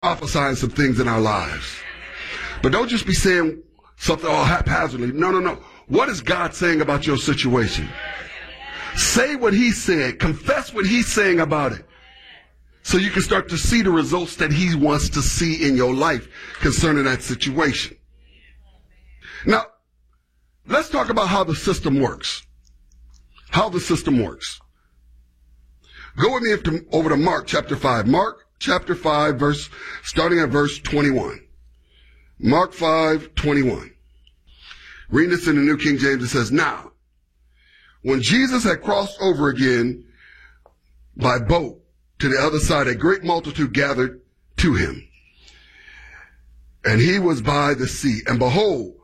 prophesying some things in our lives. But don't just be saying something all haphazardly. No. What is God saying about your situation? Say what he said. Confess what he's saying about it. So you can start to see the results that he wants to see in your life concerning that situation. Now, let's talk about how the system works. How the system works. Go with me over to Mark chapter 5. Mark chapter 5, starting at verse 21. Mark 5:21. Reading this in the New King James, it says, "Now, when Jesus had crossed over again by boat to the other side, a great multitude gathered to him. And he was by the sea. And behold,